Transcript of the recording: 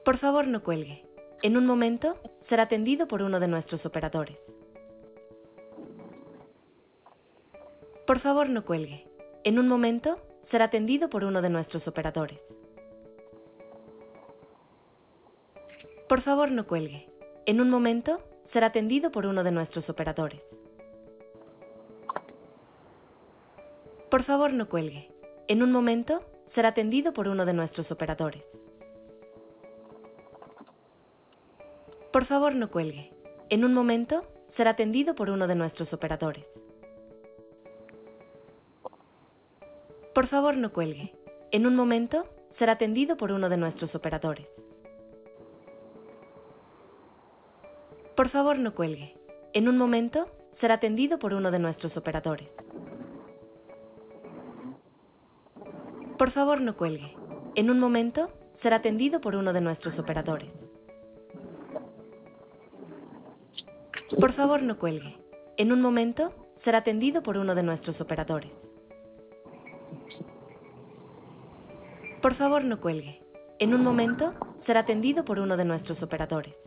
Por favor, no cuelgue. En un momento, será atendido por uno de nuestros operadores. Por favor, no cuelgue. En un momento, será atendido por uno de nuestros operadores. Por favor, no cuelgue. En un momento, será atendido por uno de nuestros operadores. Por favor, no cuelgue. En un momento, será atendido por uno de nuestros operadores. Por favor, no cuelgue. En un momento, será atendido por uno de nuestros operadores. Por favor, no cuelgue. En un momento, será atendido por uno de nuestros operadores. Por favor, no cuelgue. En un momento, será atendido por uno de nuestros operadores. Por favor, no cuelgue. En un momento, será atendido por uno de nuestros operadores. Por favor, no cuelgue. En un momento, será atendido por uno de nuestros operadores. Por favor, no cuelgue. En un momento, será atendido por uno de nuestros operadores.